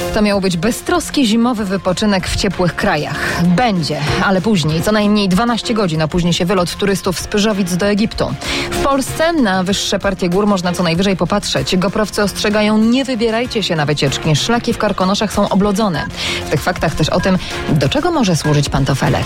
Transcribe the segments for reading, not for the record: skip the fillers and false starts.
To miał być beztroski zimowy wypoczynek w ciepłych krajach. Będzie, ale później, co najmniej 12 godzin opóźni się wylot turystów z Pyrzowic do Egiptu. W Polsce na wyższe partie gór można co najwyżej popatrzeć. Goprowcy ostrzegają, nie wybierajcie się na wycieczki. Szlaki w Karkonoszach są oblodzone. W tych faktach też o tym, do czego może służyć pantofelek.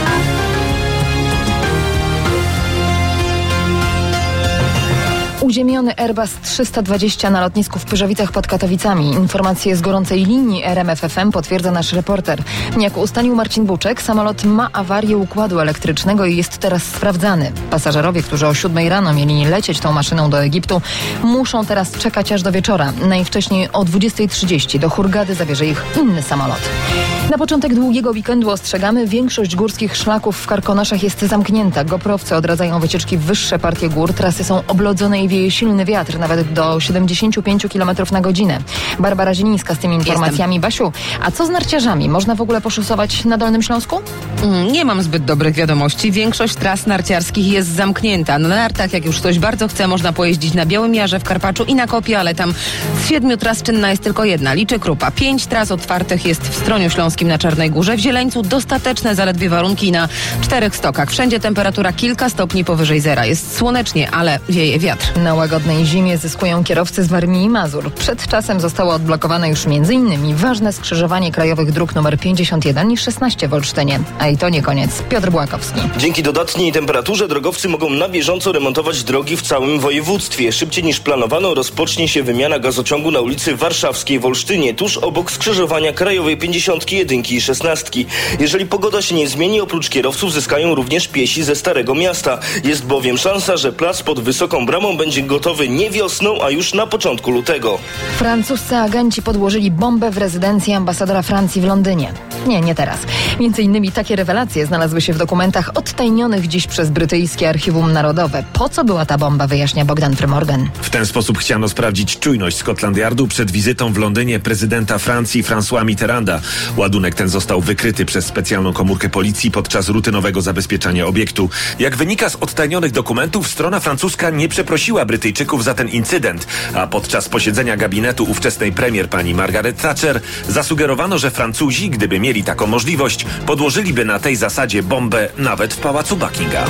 Uziemiony Airbus 320 na lotnisku w Pyrzowicach pod Katowicami. Informacje z gorącej linii RMF FM potwierdza nasz reporter. Jak ustalił Marcin Buczek, samolot ma awarię układu elektrycznego i jest teraz sprawdzany. Pasażerowie, którzy o 7 rano mieli lecieć tą maszyną do Egiptu, muszą teraz czekać aż do wieczora. Najwcześniej o 20:30 do Hurgady zabierze ich inny samolot. Na początek długiego weekendu ostrzegamy, większość górskich szlaków w Karkonoszach jest zamknięta. Goprowcy odradzają wycieczki w wyższe partie gór. Trasy są oblodzone i wieje silny wiatr, nawet do 75 km na godzinę. Barbara Zielińska z tymi informacjami. Basiu, a co z narciarzami? Można w ogóle poszusować na Dolnym Śląsku? Nie mam zbyt dobrych wiadomości. Większość tras narciarskich jest zamknięta. Na nartach, jak już ktoś bardzo chce, można pojeździć na Białym Jarze, w Karpaczu i na Kopie, ale tam z 7 tras czynna jest tylko jedna. Liczy Krupa. 5 tras otwartych jest w Stroniu Śląskim na Czarnej Górze. W Zieleńcu dostateczne zaledwie warunki na 4 stokach. Wszędzie temperatura kilka stopni powyżej zera. Jest słonecznie, ale wieje wiatr. Na łagodnej zimie zyskują kierowcy z Warmii i Mazur. Przed czasem zostało odblokowane już m.in. ważne skrzyżowanie krajowych dróg nr 51 i 16 w Olsztynie. A i to nie koniec. Piotr Błakowski. Dzięki dodatniej temperaturze drogowcy mogą na bieżąco remontować drogi w całym województwie. Szybciej niż planowano rozpocznie się wymiana gazociągu na ulicy Warszawskiej w Olsztynie, tuż obok skrzyżowania krajowej 51 i 16. Jeżeli pogoda się nie zmieni, oprócz kierowców zyskają również piesi ze Starego Miasta. Jest bowiem szansa, że plac pod Wysoką Bramą będzie gotowy nie wiosną, a już na początku lutego. Francuscy agenci podłożyli bombę w rezydencji ambasadora Francji w Londynie. Nie teraz. Między innymi takie rewelacje znalazły się w dokumentach odtajnionych dziś przez brytyjskie Archiwum Narodowe. Po co była ta bomba, wyjaśnia Bogdan Frymorgan. W ten sposób chciano sprawdzić czujność Scotland Yardu przed wizytą w Londynie prezydenta Francji François Mitterranda. Ładunek ten został wykryty przez specjalną komórkę policji podczas rutynowego zabezpieczania obiektu. Jak wynika z odtajnionych dokumentów, strona francuska nie przeprosiła Brytyjczyków za ten incydent, a podczas posiedzenia gabinetu ówczesnej premier pani Margaret Thatcher zasugerowano, że Francuzi, gdyby mieli taką możliwość, podłożyliby na tej zasadzie bombę nawet w pałacu Buckingham.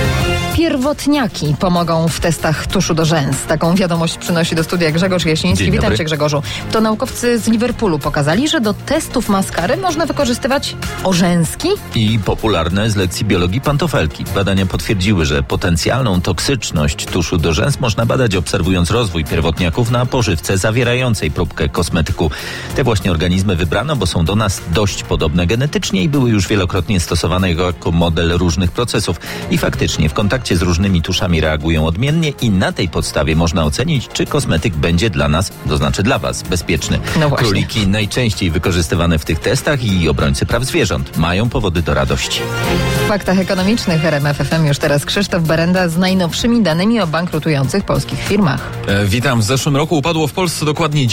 Pierwotniaki pomogą w testach tuszu do rzęs. Taką wiadomość przynosi do studia Grzegorz Jasiński. Witam cię, Grzegorzu. To naukowcy z Liverpoolu pokazali, że do testów maskary można wykorzystywać orzęski i popularne z lekcji biologii pantofelki. Badania potwierdziły, że potencjalną toksyczność tuszu do rzęs można badać, obserwując rozwój pierwotniaków na pożywce zawierającej próbkę kosmetyku. Te właśnie organizmy wybrano, bo są do nas dość podobne genetycznie i były już wielokrotnie stosowane jako model różnych procesów. I faktycznie w kontakcie z różnymi tuszami reagują odmiennie i na tej podstawie można ocenić, czy kosmetyk będzie dla nas, to znaczy dla was, bezpieczny. No właśnie. Króliki najczęściej wykorzystywane w tych testach i obrońcy praw zwierząt mają powody do radości. W faktach ekonomicznych RMF FM już teraz Krzysztof Berenda z najnowszymi danymi o bankrutujących polskich firmach. Witam. W zeszłym roku upadło w Polsce dokładnie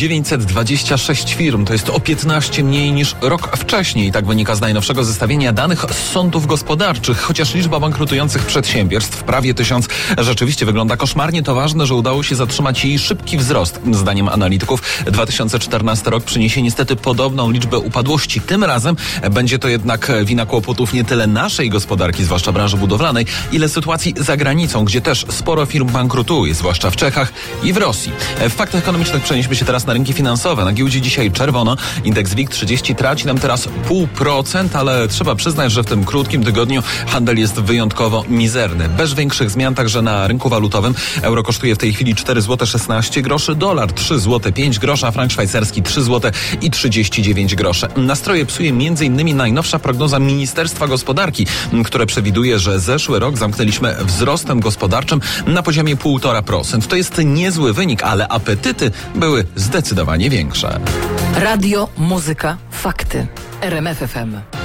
926 firm. To jest o 15 mniej niż rok wcześniej. Tak wynika z najnowszego zestawienia danych z sądów gospodarczych. Chociaż liczba bankrutujących przedsiębiorstw prawie 1000 rzeczywiście wygląda koszmarnie, to ważne, że udało się zatrzymać jej szybki wzrost. Zdaniem analityków 2014 rok przyniesie niestety podobną liczbę upadłości. Tym razem będzie to jednak wina kłopotów nie tyle naszej gospodarki, zwłaszcza branży budowlanej, ile sytuacji za granicą, gdzie też sporo firm bankrutuje, zwłaszcza w Czechach i w Rosji. W faktach ekonomicznych przenieśmy się teraz na rynki finansowe. Na giełdzie dzisiaj czerwono. Indeks WIG30 traci nam teraz 0,5%, ale trzeba przyznać, że w tym krótkim tygodniu handel jest wyjątkowo mizerny. Bez większych zmian także na rynku walutowym. Euro kosztuje w tej chwili 4,16 zł, dolar 3,05 zł, a frank szwajcarski 3,39 zł. Nastroje psuje m.in. najnowsza prognoza Ministerstwa Gospodarki, które przewiduje, że zeszły rok zamknęliśmy wzrostem gospodarczym na poziomie 1,5%. To jest niezły wynik, ale apetyty były zdecydowanie większe. Radio, muzyka, fakty. RMF FM.